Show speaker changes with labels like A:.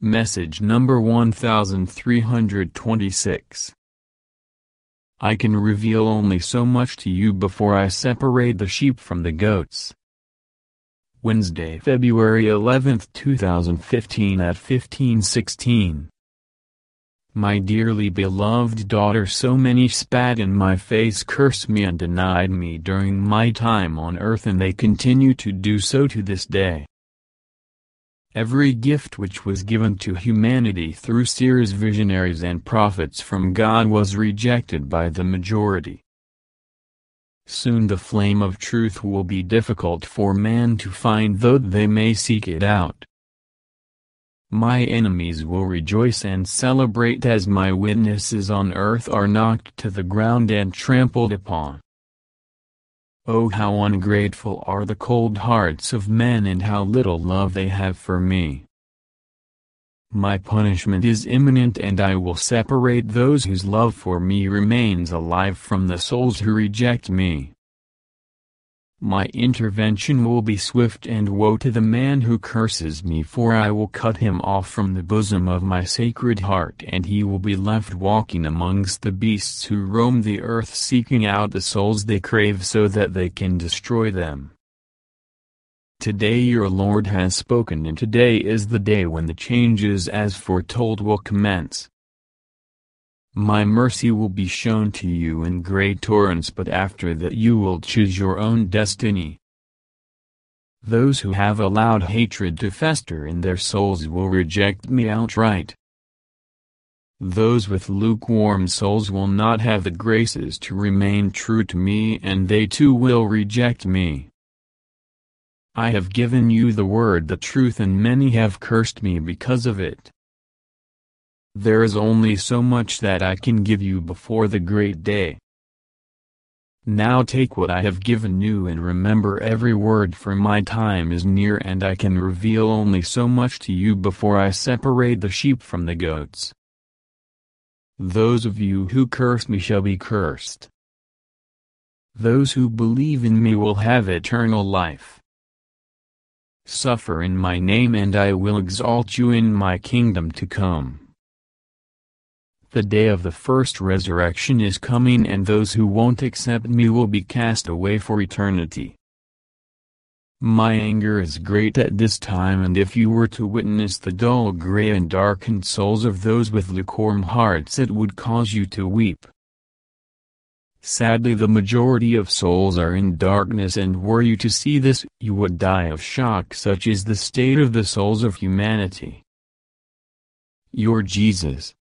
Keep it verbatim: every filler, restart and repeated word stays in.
A: Message number one thousand three hundred twenty-six. I can reveal only so much to you before I separate the sheep from the goats. Wednesday, February eleventh two thousand fifteen at fifteen sixteen. My dearly beloved daughter, so many spat in my face, cursed me and denied me during my time on earth, and they continue to do so to this day. Every gift which was given to humanity through seers, visionaries and prophets from God was rejected by the majority. Soon the flame of truth will be difficult for man to find, though they may seek it out. My enemies will rejoice and celebrate as my witnesses on earth are knocked to the ground and trampled upon. Oh, how ungrateful are the cold hearts of men, and how little love they have for me. My punishment is imminent, and I will separate those whose love for me remains alive from the souls who reject me. My intervention will be swift, and woe to the man who curses me, for I will cut him off from the bosom of my sacred heart, and he will be left walking amongst the beasts who roam the earth, seeking out the souls they crave so that they can destroy them. Today your Lord has spoken, and today is the day when the changes as foretold will commence. My mercy will be shown to you in great torrents, but after that you will choose your own destiny. Those who have allowed hatred to fester in their souls will reject me outright. Those with lukewarm souls will not have the graces to remain true to me, and they too will reject me. I have given you the word, the truth, and many have cursed me because of it. There is only so much that I can give you before the great day. Now take what I have given you and remember every word, for my time is near, and I can reveal only so much to you before I separate the sheep from the goats. Those of you who curse me shall be cursed. Those who believe in me will have eternal life. Suffer in my name, and I will exalt you in my kingdom to come. The day of the first resurrection is coming, and those who won't accept me will be cast away for eternity. My anger is great at this time, and if you were to witness the dull, gray and darkened souls of those with lukewarm hearts, it would cause you to weep. Sadly, the majority of souls are in darkness, and were you to see this, you would die of shock. Such is the state of the souls of humanity. Your Jesus,